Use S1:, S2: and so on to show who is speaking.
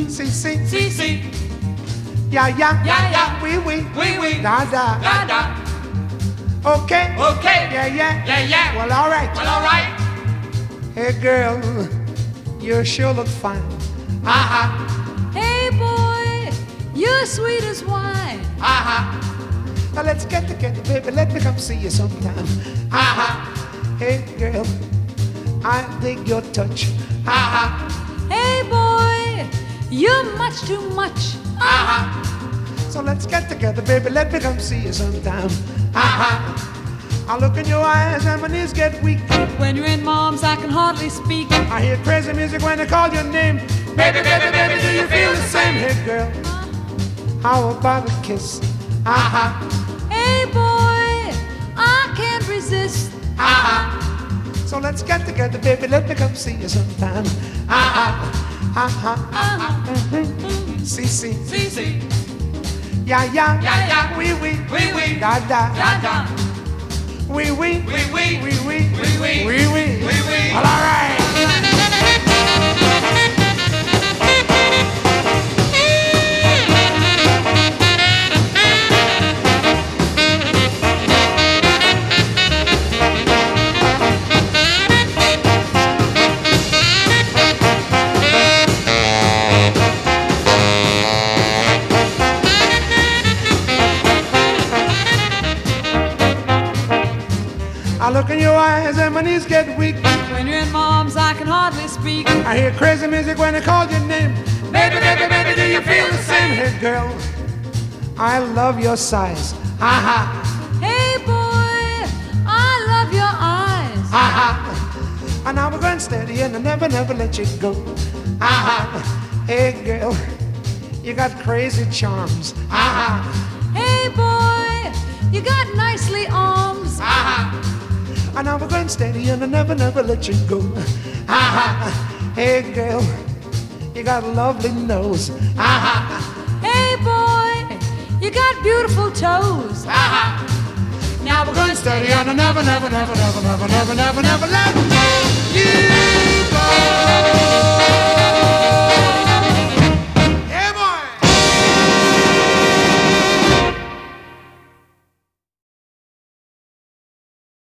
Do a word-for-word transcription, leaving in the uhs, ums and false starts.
S1: si, si,
S2: si, si,
S1: ya, ya,
S2: ya, ya,
S1: oui, oui,
S2: oui, oui,
S1: da, da,
S2: da, da.
S1: okay,
S2: Okay,
S1: yeah, yeah,
S2: yeah, yeah.
S1: well, all right.
S2: Well, all right.
S1: Hey, girl, you sure look fine.
S2: Uh-huh,
S3: Hey boy, you're sweet as wine.
S2: uh-huh,
S1: Now let's get together, baby. Let me come see you sometime.
S2: uh-huh,
S1: Hey, girl, I dig your touch.
S2: uh-huh,
S3: Hey boy, you're much too much.
S2: uh-huh,
S1: So let's get together, baby. Let me come see you sometime.
S2: uh-huh.
S1: I look in your eyes and my knees get weak.
S3: When you're in mom's, I can hardly speak.
S1: I hear crazy music when I call your name.
S2: Baby, baby, baby, do you feel the same?
S1: Hey, girl, how about a kiss?
S2: Uh-huh,
S3: Hey boy, I can't resist.
S2: uh-huh,
S1: So let's get together, baby. Let me come see you sometime.
S2: uh-huh,
S1: Uh-huh.
S3: Uh-huh.
S1: See, see.
S2: si, si,
S1: Yeah, yeah.
S2: yeah, yeah.
S1: Oui, oui.
S2: Oui, oui,
S1: Da, da.
S2: da, da.
S1: Oui, oui.
S2: Oui, oui,
S1: Oui, oui.
S2: oui, oui,
S1: Oui, oui.
S2: oui, oui.
S1: Well, all right. I look in your eyes and my knees get weak.
S3: When you're in mom's, I can hardly speak.
S1: I hear crazy music when I call your name.
S2: Baby, baby, baby, do you feel the same?
S1: Hey, girl, I love your size.
S2: Uh-huh,
S3: Hey boy, I love your eyes.
S2: uh-huh,
S1: And now we're going steady and I never, never let you go.
S2: uh-huh,
S1: Hey, girl, you got crazy charms.
S2: uh-huh,
S3: Hey boy, you got nicely arms.
S2: uh-huh,
S1: And now we're going steady and I never, never let you go.
S2: uh-huh,
S1: Hey, girl, you got a lovely nose.
S2: uh-huh,
S3: Hey boy, you got beautiful toes.
S2: uh-huh.
S3: Now we're going
S1: Steady and I never, never, never, never, never, never, never, never let you